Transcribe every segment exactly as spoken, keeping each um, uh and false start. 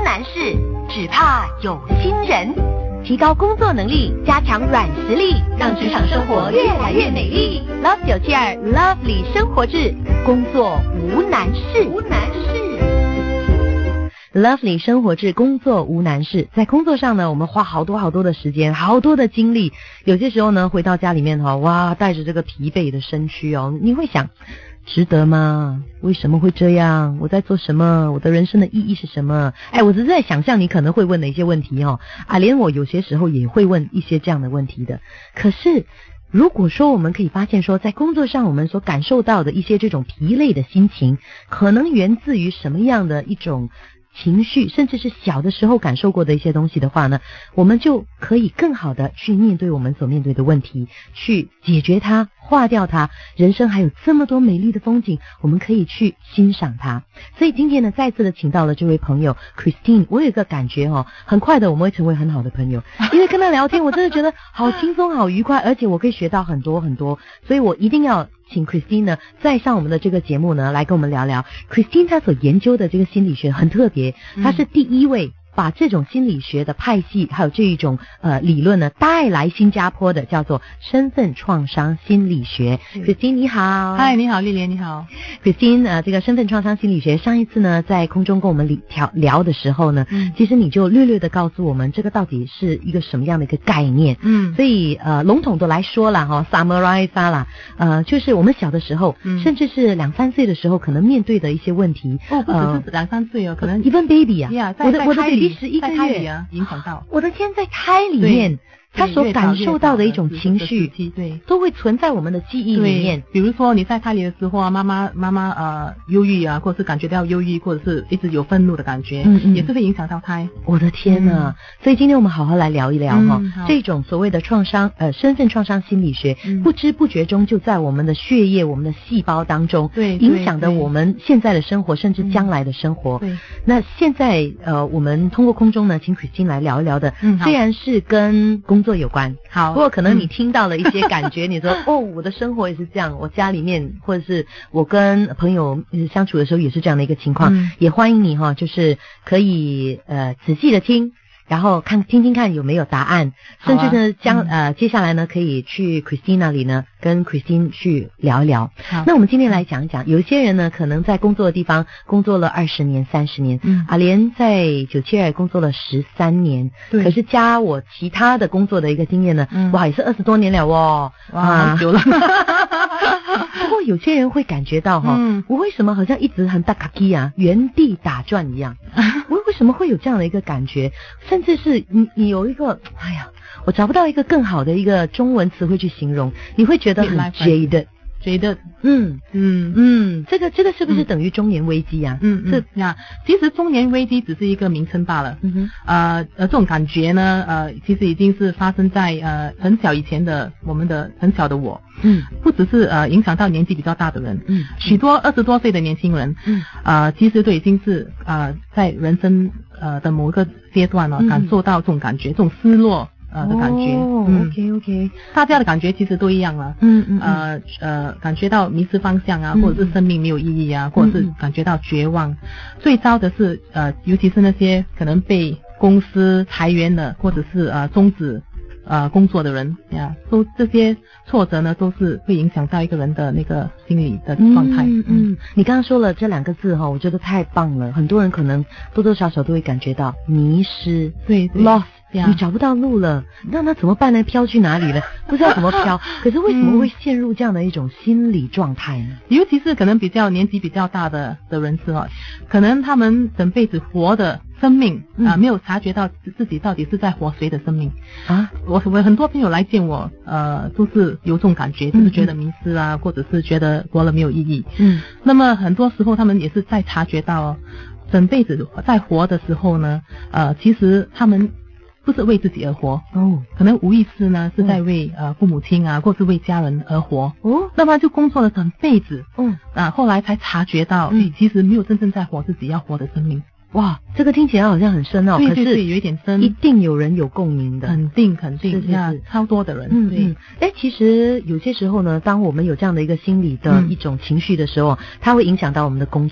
难事，只怕有心人。提高工作能力，加强软实力，让职场生活越来越美丽。Love 九七二 Lovely 生活志，工作无难事。无难事。Lovely 生活志，工作无难事。在工作上呢，我们花好多好多的时间，好多的精力。有些时候呢，回到家里面哈，哇，带着这个疲惫的身躯哦，你会想，值得吗？为什么会这样？我在做什么？我的人生的意义是什么？哎，我只是在想象你可能会问的一些问题哦。啊，连我有些时候也会问一些这样的问题的。可是，如果说我们可以发现说，在工作上我们所感受到的一些这种疲累的心情，可能源自于什么样的一种情绪，甚至是小的时候感受过的一些东西的话呢，我们就可以更好的去面对我们所面对的问题，去解决它，化掉它。人生还有这么多美丽的风景，我们可以去欣赏它。所以今天呢，再次的请到了这位朋友 Christine， 我有一个感觉哦，很快的我们会成为很好的朋友，因为跟他聊天我真的觉得好轻松好愉快，而且我可以学到很多很多，所以我一定要请 Christine 呢再上我们的这个节目呢来跟我们聊聊。 Christine 她所研究的这个心理学很特别，她是第一位把这种心理学的派系还有这一种呃理论呢带来新加坡的，叫做身份创伤心理学。 Christine 你好。 嗨，你好丽莲，你好。 Christine 呃这个身份创伤心理学上一次呢在空中跟我们聊聊的时候呢、嗯、其实你就略略的告诉我们这个到底是一个什么样的一个概念。嗯，所以呃笼统的来说啦哈 summarize 啦，呃就是我们小的时候、嗯、甚至是两三岁的时候可能面对的一些问题。 哦，不只是两三岁哦，可能 even baby 啊， yeah, 我的我的 baby 十一个月啊，影响到我的天，在胎里面他所感受到的一种情绪， 对， 都会存在我们的记忆里面。 比如说你在胎里的时候啊，妈妈妈妈呃忧郁啊，或者是感觉到忧郁，或者是一直有愤怒的感觉，嗯嗯，也是会影响到胎。 我的天哪、嗯！所以今天我们好好来聊一聊哈、嗯，这种所谓的创伤呃身份创伤心理学、嗯，不知不觉中就在我们的血液、我们的细胞当中，对，影响着我们现在的生活，甚至将来的生活。对，那现在呃，我们通过空中呢，请 Christine 来聊一聊的，嗯，虽然是跟工作有关，好，不过可能你听到了一些感觉，嗯、你说哦，我的生活也是这样，我家里面或者是我跟朋友相处的时候也是这样的一个情况，嗯、也欢迎你哈，就是可以呃仔细的听。然后看听听看有没有答案，甚至呢将、嗯、呃接下来呢可以去 Christine 那里呢跟 Christine 去聊一聊。那我们今天来讲一讲，有一些人呢可能在工作的地方工作了二十年、三十年，嗯，阿莲在九七二工作了十三年，对，可是加我其他的工作的一个经验呢，嗯、哇也是二十多年了哦，哇，很久了。不过有些人会感觉到哈、嗯，我为什么好像一直很大卡基啊，原地打转一样？我为什么会有这样的一个感觉？甚至是你你有一个，哎呀，我找不到一个更好的一个中文词汇去形容，你会觉得很 jaded。 觉得， 嗯嗯嗯，这个这个是不是等于中年危机啊？ 嗯嗯，这呀，其实中年危机只是一个名称罢了。嗯哼，呃呃，这种感觉呢，呃，其实已经是发生在呃很小以前的我们的很小的我。嗯，不只是呃影响到年纪比较大的人，嗯，许多二十多岁的年轻人，嗯，啊、呃，其实都已经是呃在人生呃的某一个阶段呢、哦嗯，感受到这种感觉，这种失落。呃的感觉， 哦、嗯、，OK OK， 大家的感觉其实都一样了，嗯嗯，呃呃，感觉到迷失方向啊，嗯、或者是生命没有意义啊，嗯、或者是感觉到绝望。嗯、最糟的是呃，尤其是那些可能被公司裁员的，或者是呃终止呃工作的人呀，都这些挫折呢，都是会影响到一个人的那个心理的状态。 嗯嗯，你刚刚说了这两个字哈，我觉得太棒了，很多人可能多多少少都会感觉到迷失， 对 ，lost。你找不到路了，那那怎么办呢？飘去哪里了？不知道怎么飘。可是为什么会陷入这样的一种心理状态呢？ 尤其是可能比较年纪比较大的的人士哦，可能他们整辈子活的生命啊、呃，没有察觉到自己到底是在活谁的生命啊。我我很多朋友来见我，呃，都是有这种感觉，就是觉得迷失啊，嗯、或者是觉得活了没有意义。嗯，那么很多时候他们也是在察觉到、哦，整辈子在活的时候呢，呃，其实他们不是为自己而活哦，可能无意识呢是在为、嗯、呃父母亲啊，或是为家人而活哦。那么就工作了整辈子，嗯啊，后来才察觉到，嗯，其实没有真正在活自己要活的生命。 哇，这个听起来好像很深奥， 对对对， 可是有一点深， 一定有人有共鸣的， 肯定肯定， 是是是， 超多的人， 嗯嗯。哎，其实有些时候呢，当我们有这样的一个心理的一种情绪的时候，嗯、它会影响到我们的工作。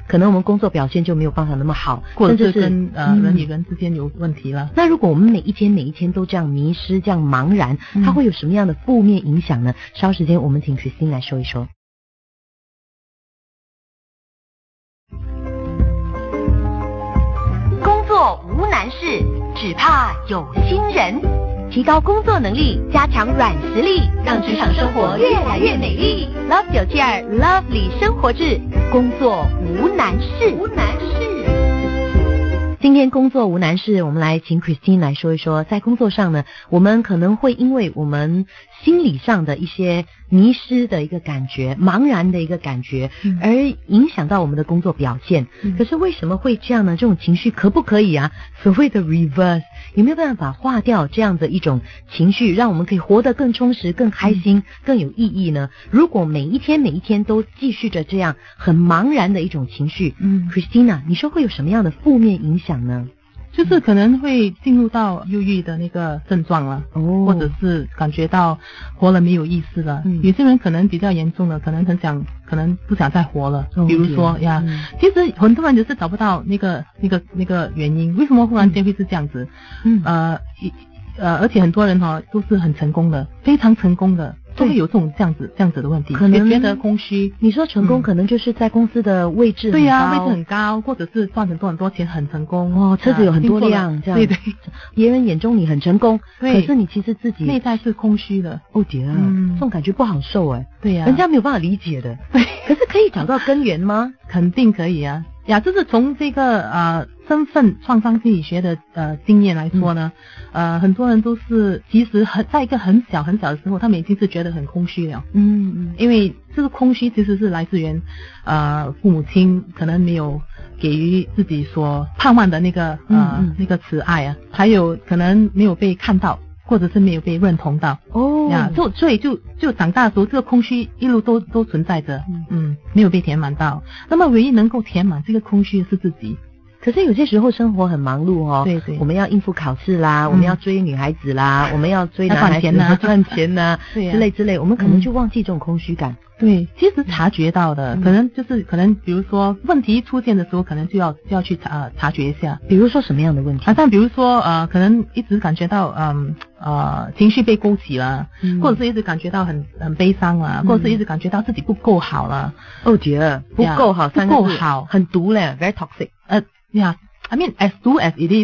可能我们工作表现就没有办法那么好， 或者是甚至是跟呃、嗯、人与人之间有问题了。 那如果我们每一天每一天都这样迷失，这样茫然， 嗯、 它会有什么样的负面影响呢？稍时间我们请 Christine 来说一说。 工作无难事，只怕有心人。提高工作能力，加强软实力，让职场生活越来越美丽。Love 九七二 Lovely 生活志，工作无难事。无难事。 今天工作无难事，我们来请 Christine 来说一说，在工作上呢，我们可能会因为我们心理上的一些迷失的一个感觉，茫然的一个感觉，嗯、而影响到我们的工作表现。嗯、可是为什么会这样呢？这种情绪可不可以啊？所谓的 reverse， 有没有办法化掉这样的一种情绪，让我们可以活得更充实、更开心、嗯、更有意义呢？如果每一天每一天都继续着这样很茫然的一种情绪，嗯 ，Christina， 你说会有什么样的负面影响呢？ 就是可能会进入到忧郁的那个症状了，哦，或者是感觉到活了没有意思了。嗯、有些人可能比较严重的，可能很想，可能不想再活了。哦、比如说呀，嗯、其实很多人就是找不到那个那个那个原因，为什么忽然间会是这样子？嗯，呃，呃，而且很多人哈都是很成功的，非常成功的。都会有这种这样子这样子的问题， 可能也觉得空虚。 你说成功，嗯、可能就是在公司的位置很高， 对呀、啊，位置很高，或者是赚很多很多钱，很成功哦，车子有很多辆，这样对对， 别人眼中你很成功，可是你其实自己内在是空虚的。 哦爹啊，嗯、这种感觉不好受哎。 对呀、啊， 人家没有办法理解的。 对， 可是可以找到根源吗？ 肯定可以啊。呀，就是从这个呃身份创伤心理学的呃经验来说呢，嗯、呃很多人都是其实很在一个很小很小的时候，他们已经是觉得很空虚了。嗯嗯，因为这个空虚其实是来自于呃父母亲可能没有给予自己所盼望的那个呃嗯嗯那个慈爱啊，还有可能没有被看到。或者是没有被认同到哦呀，就所以就就长大的时候，这个空虚一路都都存在着，嗯嗯，没有被填满到。那么唯一能够填满这个空虚的是自己。 可是有些时候生活很忙碌哦， 对对， 我们要应付考试啦，嗯、我们要追女孩子啦，我们要追男孩子啦， 赚钱呐， 对呀、 之类之类，我们可能就忘记这种空虚感。 对，其实察觉到的，嗯、可能就是可能，比如说问题出现的时候，可能就要就要去察、呃、察觉一下。 比如说什么样的问题？ 好像比如说呃，可能一直感觉到嗯 呃, 呃情绪被勾起了，嗯、或者是一直感觉到很很悲伤了，嗯、或者是一直感觉到自己不够好了。 哦姐，不够好， 不够好， 很毒嘞 ，very toxic。 呃呀。I mean, as do as it is 。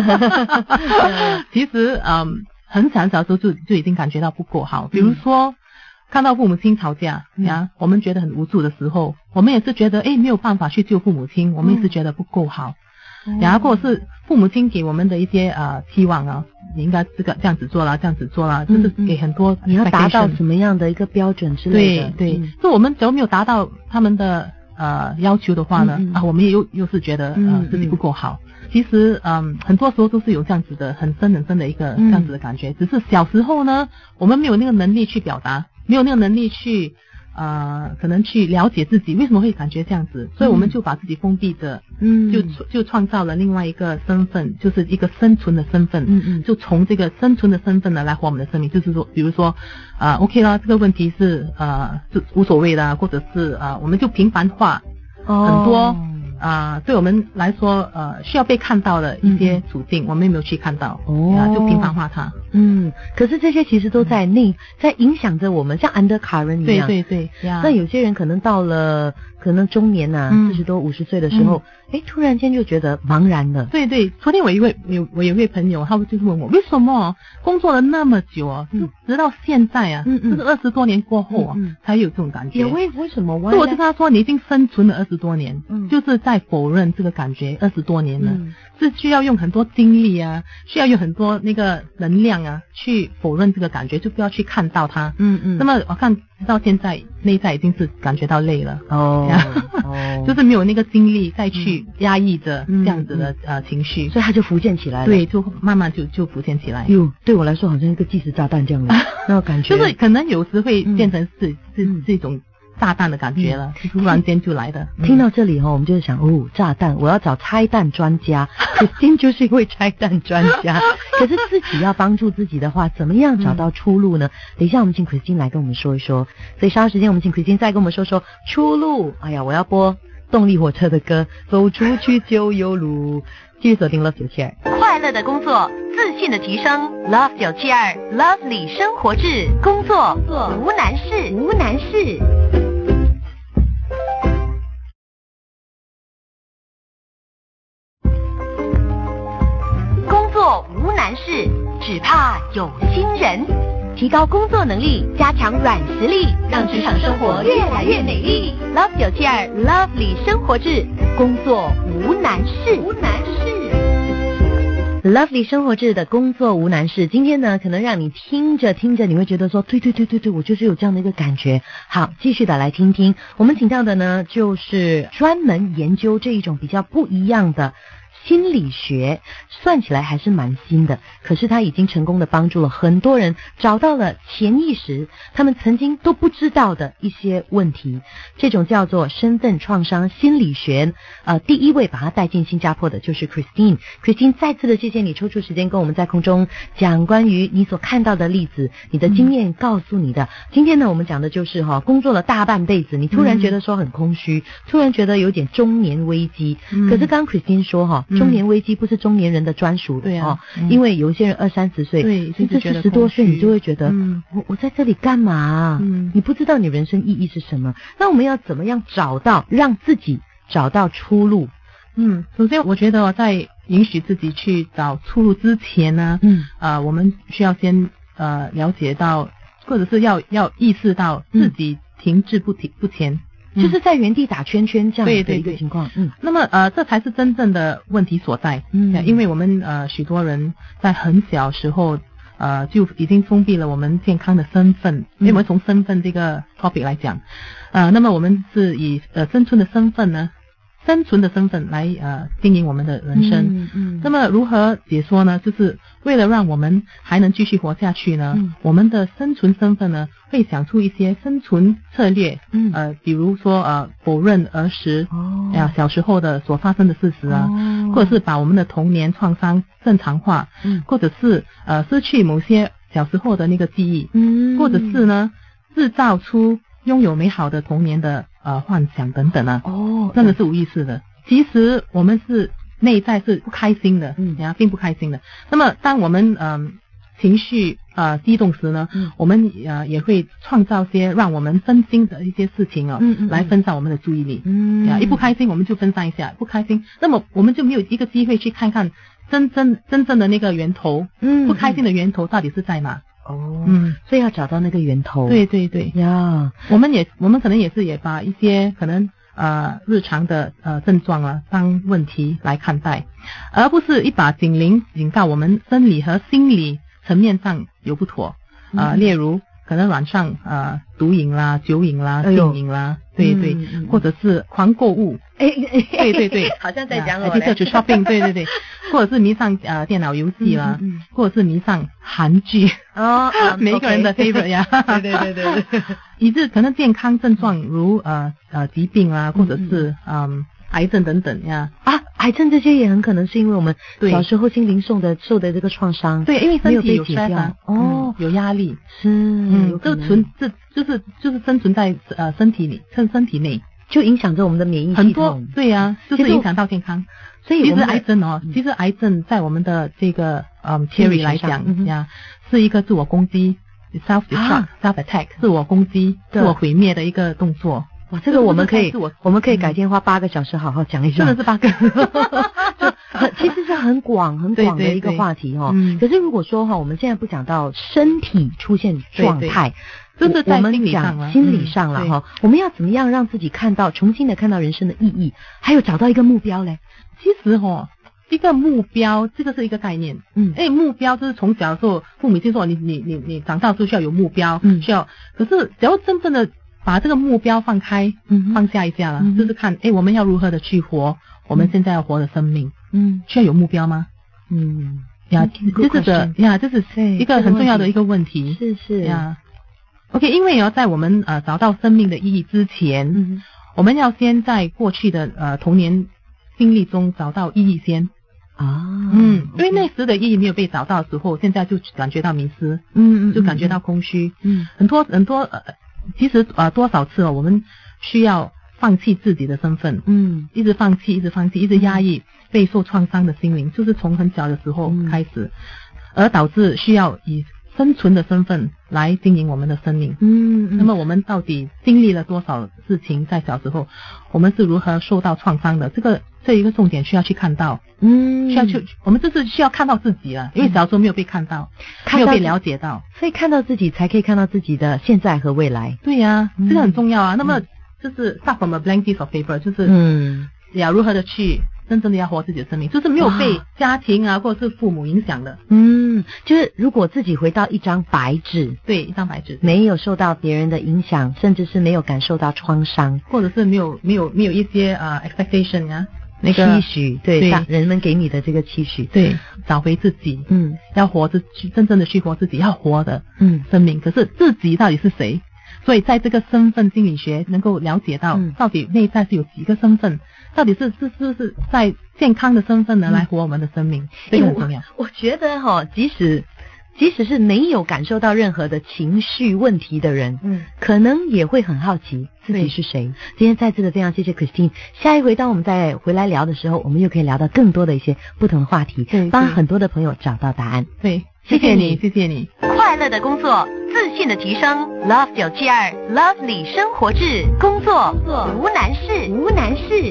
其实，嗯，很小很小的时候就就已经感觉到不够好。比如说，嗯、看到父母亲吵架呀，嗯、我们觉得很无助的时候，我们也是觉得，哎，没有办法去救父母亲，我们也是觉得不够好。嗯、然后，或者是父母亲给我们的一些呃期望啊，你应该这个这样子做啦，这样子做啦，嗯、就是给很多你要达到什么样的一个标准之类的。 对对，就、嗯、我们只要没有达到他们的。呃，要求的话呢，嗯嗯啊，我们也又又是觉得呃自己不够好。嗯、其实，嗯，很多时候都是有这样子的很深很深的一个这样子的感觉。嗯、只是小时候呢，我们没有那个能力去表达，没有那个能力去呃，可能去了解自己为什么会感觉这样子，所以我们就把自己封闭着，嗯，就就创造了另外一个身份，就是一个生存的身份，嗯嗯，就从这个生存的身份呢来活我们的生命，就是说，比如说，啊、呃、，OK 啦，这个问题是呃就无所谓的，或者是啊、呃，我们就平凡化很多。哦啊、呃，对我们来说，呃，需要被看到的一些处境，嗯、我们没有去看到，哦，啊、就平凡化它。 嗯，可是这些其实都在内，嗯、在影响着我们，像 undercurrent 一样。 对对对。 那有些人可能到了可能中年呐、啊，四十、嗯、多五十岁的时候，哎、嗯，突然间就觉得茫然了。 对对，昨天我一位有我有一位朋友，他就是问我，为什么工作了那么久啊，嗯、直到现在啊，嗯嗯，就是二十多年过后啊，嗯嗯才有这种感觉。 也为为什么？ 所以我就跟他说，你已经生存了二十多年，嗯，就是在否认这个感觉二十多年了，嗯、是需要用很多精力啊，需要用很多那个能量啊，去否认这个感觉，就不要去看到它。嗯嗯。那么我看到现在内在已经是感觉到累了哦，哦就是没有那个精力再去压抑着这样子的、嗯嗯、呃情绪， 所以它就浮现起来了。 对，就慢慢就就浮现起来。 哟，对我来说好像一个计时炸弹这样的那种感觉， 就是可能有时会变成是、嗯、是这种炸弹的感觉了，嗯、突然间就来的。 嗯、听到这里哈、哦，我们就是想哦，炸弹，我要找拆弹专家。Christine 就是一位拆弹专家，可是自己要帮助自己的话，怎么样找到出路呢？嗯、等一下我们请 Christine 来跟我们说一说。所以稍后时间我们请 Christine 再跟我们说说出路。哎呀，我要播动力火车的歌，走出去就有路。继续锁定 Love 九七二， 快乐的工作，自信的提升。Love 九七二 Lovely 生活志，工作无难事，无难事。工作无难事，只怕有心人。提高工作能力，加强软实力，让职场生活越来越美丽。Love 九七二 Lovely 生活志，工作无难事，无难事。 Lovely 生活志的工作无难事，今天呢，可能让你听着听着，你会觉得说，对对对对对，我就是有这样的一个感觉。好，继续的来听听，我们请到的呢，就是专门研究这一种比较不一样的心理学，算起来还是蛮新的，可是它已经成功的帮助了很多人找到了潜意识他们曾经都不知道的一些问题。这种叫做身份创伤心理学，呃，第一位把它带进新加坡的就是 Christine。 Christine 再次的谢谢你抽出时间跟我们在空中讲关于你所看到的例子，你的经验告诉你的、嗯、今天呢我们讲的就是哈、哦，工作了大半辈子，你突然觉得说很空虚、嗯、突然觉得有点中年危机、嗯、可是刚刚 Christine 说哈、哦，中年危机不是中年人的专属的、对啊、哦嗯、因为有一些人二三十岁， 对， 甚至是十多岁，你就会觉得，嗯，我我在这里干嘛？嗯，你不知道你人生意义是什么。那我们要怎么样找到让自己找到出路？ 嗯，首先我觉得在允许自己去找出路之前呢，嗯，呃，我们需要先呃了解到，或者是要要意识到自己停滞不停不前。 就是在原地打圈圈这样的一个情况，嗯， 那么呃，这才是真正的问题所在，嗯，因为我们呃许多人在很小时候呃就已经封闭了我们健康的身份，因为我们从身份这个 topic 来讲，呃，那么我们是以呃生存的身份呢，生存的身份来呃经营我们的人生，嗯嗯，那么如何解说呢？就是为了让我们还能继续活下去呢，嗯、我们的生存身份呢会想出一些生存策略，嗯，呃，比如说呃否认儿时哦呀小时候的所发生的事实啊，哦、或者是把我们的童年创伤正常化，嗯，或者是呃失去某些小时候的那个记忆，嗯，或者是呢制造出拥有美好的童年的呃幻想等等啊，哦，真的是无意识的。其实我们是内在是不开心的，嗯，呀，并不开心的。那么当我们嗯、呃、情绪呃激动时呢，嗯，我们呃也会创造些让我们分心的一些事情哦，嗯嗯，来分散我们的注意力，嗯，呀，一不开心我们就分散一下，不开心，那么我们就没有一个机会去看看真正真正的那个源头，嗯，不开心的源头到底是在哪？ 哦，嗯，所以要找到那个源头。 对对对呀，我们也我们可能也是也把一些可能呃日常的呃症状啊当问题来看待，而不是一把警铃警告我们生理和心理层面上有不妥啊、呃嗯，例如可能晚上呃毒瘾啦、酒瘾啦、性瘾啦，对对、嗯，或者是狂购物，哎哎，对对对， 好像在讲我嘞，去 shopping， 对对对，或者是迷上呃电脑游戏啦，嗯嗯，或者是迷上韩剧，哦，每一个人的 favorite 呀， 对对对对对， 以致可能健康症状如呃呃疾病啊，或者是嗯。癌症等等呀， 啊，癌症这些也很可能是因为我们小时候心灵受的受的这个创伤， 对，因为身体有解掉，哦、嗯，有压力， 是，嗯， 就存这就是就是生存在呃身体里，身身体内， 就影响着我们的免疫系统， 很多，对呀、啊，就是影响到健康。 所以其实癌症哦，嗯、其实癌症在我们的这个嗯 theory 来讲呀、嗯，是一个自我攻击 self destruct、啊、self attack 自我攻击、自我毁灭的一个动作。 哇，这个我们可以，我们可以改天花八个小时好好讲一讲。 真的是八个， 就其实是很广很广的一个话题哦。嗯、可是如果说哈，我们现在不讲到身体出现状态， 就是在我们讲心理上了哈、嗯，我们要怎么样让自己看到重新的看到人生的意义，还有找到一个目标嘞？ 其实哈。一个目标，这个是一个概念。嗯，哎，目标就是从小的时候，父母亲说你你你你长大之后需要有目标，嗯，需要。可是只要真正的把这个目标放开，嗯，放下一下了，嗯、就是看，哎，我们要如何的去活我们现在要活的生命，嗯，需要有目标吗？嗯，呀，这是个呀，这是一个很重要的一个问题。 是是呀 ，OK， 因为要在我们呃找到生命的意义之前，嗯，我们要先在过去的呃童年经历中找到意义先。啊，嗯，因为那时的意义没有被找到的时候，现在就感觉到迷失，嗯嗯，就感觉到空虚，嗯，很多很多呃，其实呃多少次哦，我们需要放弃自己的身份， 嗯， 一直放弃，一直放弃，一直压抑备受创伤的心灵，就是从很小的时候开始，嗯、而导致需要以生存的身份来经营我们的生命。 嗯，嗯那么我们到底经历了多少事情？在小时候，我们是如何受到创伤的？这个这一个重点需要去看到。 嗯， 需要去，我们就是需要看到自己了，因为小时候没有被看到， 看到没有被了解到， 所以看到自己才可以看到自己的现在和未来。 对呀、啊嗯，这个很重要啊。那么嗯、 就是 start from a blank piece of paper， 就是嗯， 要如何的去真正的要活自己的生命，就是没有被家庭啊或者是父母影响的。 嗯，就是如果自己回到一张白纸， 对，一张白纸， 没有受到别人的影响，甚至是没有感受到创伤， 或者是没有没有没有一些啊、uh, expectation 啊。 那个期许，对，对人们给你的这个期许， 对，找回自己， 嗯， 要活着，真正的去活自己，要活的， 嗯， 生命。可是自己到底是谁？所以在这个身份心理学能够了解到， 嗯、 到底内在是有几个身份，到底是是是是在健康的身份呢、嗯、来活我们的生命，这个很重要。 我, 我觉得哈、哦，即使。即使是没有感受到任何的情绪问题的人， 嗯， 可能也会很好奇自己是谁。今天再次的非常谢谢 Christine， 下一回当我们再回来聊的时候，我们又可以聊到更多的一些不同的话题，帮很多的朋友找到答案。 对，谢谢你，谢谢你。 快乐的工作，自信的提升 ，Love 九七二 Lovely 生活志，工作无难事，无难事。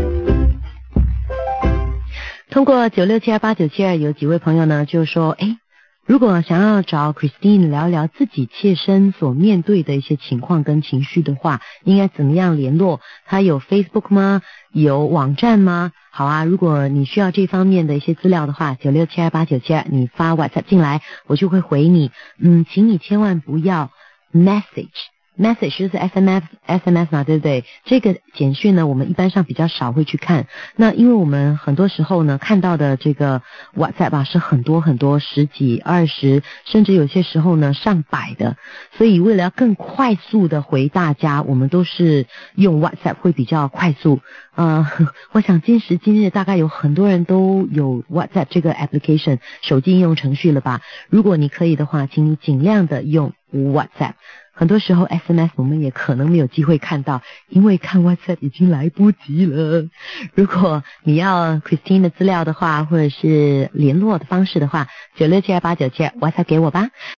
通过九六七二八九七二，有几位朋友呢就说，哎。如果想要找 Christine 聊聊自己切身所面对的一些情况跟情绪的话，应该怎么样联络？他有 Facebook 吗？有网站吗？好啊，如果你需要这方面的一些资料的话，九六七二八九七二，你发 WhatsApp 进来，我就会回你。嗯，请你千万不要 message。message 就是 S M S S M S 嘛，对不对？这个简讯呢，我们一般上比较少会去看。那因为我们很多时候呢，看到的这个 WhatsApp 啊是很多很多，十几、二十，甚至有些时候呢上百的。所以为了要更快速的回大家，我们都是用 WhatsApp 会比较快速。呃，我想今时今日大概有很多人都有 WhatsApp 这个 application 手机应用程序了吧？如果你可以的话，请你尽量的用 WhatsApp。很多时候 S M S 我们也可能没有机会看到，因为看 WhatsApp 已经来不及了。如果你要 Christine 的资料的话，或者是联络的方式的话，九六七二八九七二 WhatsApp 给我吧。